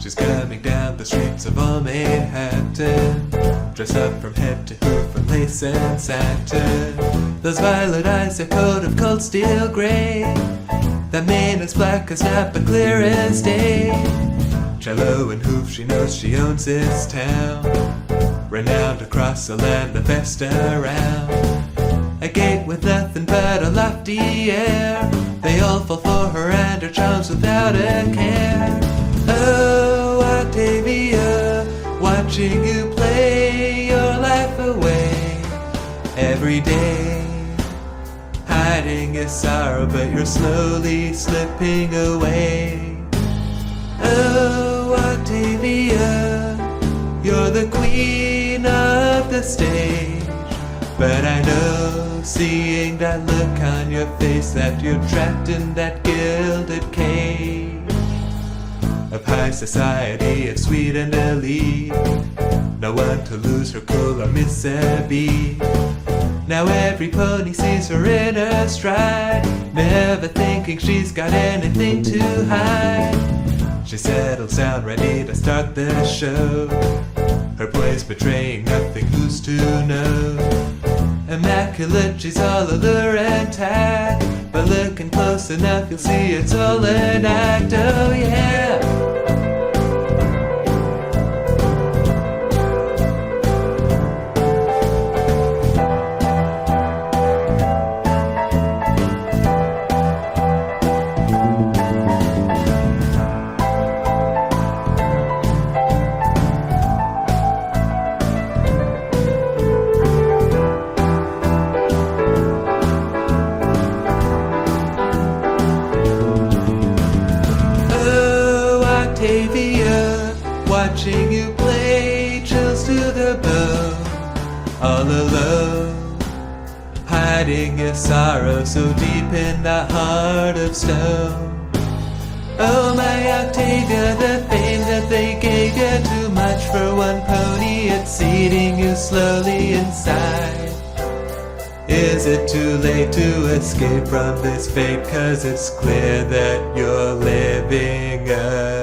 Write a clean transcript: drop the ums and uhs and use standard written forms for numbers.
She's coming down the streets of old Manhattan, dressed up from head to toe from lace and satin. Those violet eyes are coat of cold steel gray, that mane as black as night but clear as day. Cello and hoof, she knows she owns this town, renowned across the land, the best around. A gate with nothing but a lofty air, they all fall for her and her charms without a care. Oh, Octavia, watching you play your life away every day, hiding your sorrow, but you're slowly slipping away. Oh, Octavia, you're the queen of the stage, but I know, seeing that look on your face, that you're trapped in that gilded cage of high society, of sweet and elite. No one to lose her cool or miss a beat. Now every pony sees her in her stride, never thinking she's got anything to hide. She settles down, ready to start the show, her place betraying nothing, who's to know. Immaculate, she's all allure and tact, but looking close enough you'll see it's all an act, oh yeah. Octavia, watching you play, chills to the bone, all alone, hiding your sorrow so deep in that heart of stone. Oh my Octavia, the fame that they gave you, too much for one pony, it's eating you slowly inside. Is it too late to escape from this fate? 'Cause it's clear that you're living